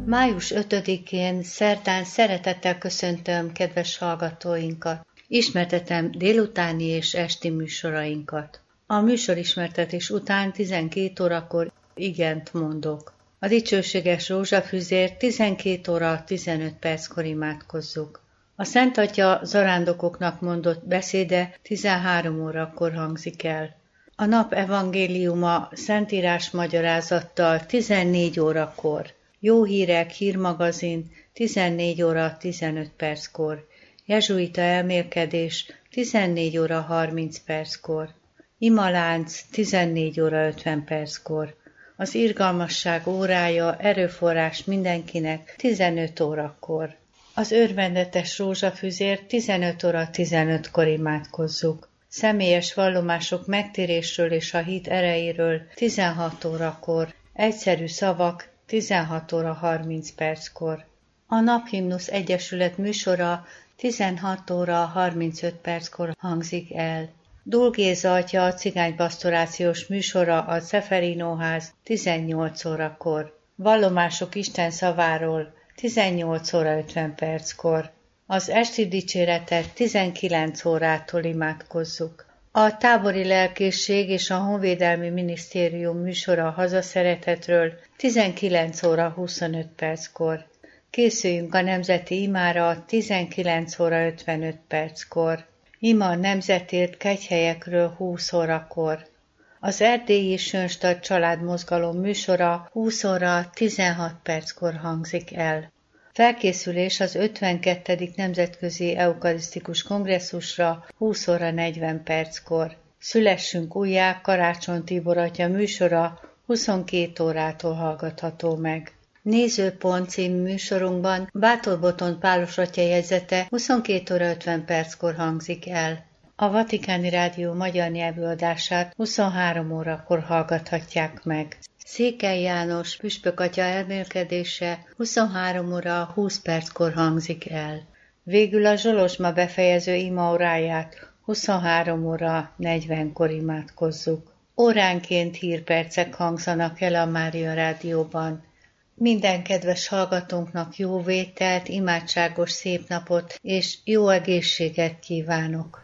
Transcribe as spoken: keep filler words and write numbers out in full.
május ötödikén szerdán szeretettel köszöntöm kedves hallgatóinkat. Ismertetem délutáni és esti műsorainkat. A műsorismertetés után tizenkét órakor igent mondok. A dicsőséges rózsafűzért tizenkét óra tizenöt perckor imádkozzuk. A Szent Atya zarándokoknak mondott beszéde tizenhárom órakor hangzik el. A nap evangéliuma szentírás magyarázattal tizennégy órakor. Jó hírek, hírmagazin tizennégy óra tizenöt perckor. Jezsuita elmélkedés tizennégy óra harminc perckor. Imalánc tizennégy óra ötven perckor. Az irgalmasság órája, erőforrás mindenkinek tizenöt órakor. Az örvendetes rózsafüzért tizenöt óra tizenötkor imádkozzuk. Személyes vallomások megtérésről és a hit erejéről tizenhat órakor. Egyszerű szavak tizenhat óra harminc perckor. A Naphimnusz Egyesület műsora tizenhat óra harmincöt perckor hangzik el. Dul Géza atya a cigánypastorációs műsora a Ceferino-ház tizennyolc órakor. Vallomások Isten szaváról tizennyolc óra ötven perckor. Az esti dicséretet tizenkilenc órától imádkozzuk. A tábori lelkészség és a honvédelmi minisztérium műsora a hazaszeretetről tizenkilenc óra huszonöt perckor. Készüljünk a nemzeti imára tizenkilenc óra ötvenöt perckor. Ima a nemzetért kegyhelyekről húsz órakor. Az erdélyi Sönstad családmozgalom műsora húsz óra tizenhat perckor hangzik el. Felkészülés az ötvenkettedik Nemzetközi Eukarisztikus Kongresszusra húsz óra negyven perckor. Szülessünk újjá Karácsony Tibor atya műsora huszonkét órától hallgatható meg. Nézőpont című műsorunkban Bátor Botond Pálos atya jegyzete huszonkét óra ötven perckor hangzik el. A Vatikáni Rádió magyar nyelvű adását huszonhárom órakor hallgathatják meg. Székely János püspök atya elmélkedése huszonhárom óra húsz perckor hangzik el. Végül a Zsolozsma befejező imaóráját huszonhárom óra negyvenkor imádkozzuk. Óránként hírpercek hangzanak el a Mária Rádióban. Minden kedves hallgatónknak jó vételt, imádságos szép napot és jó egészséget kívánok!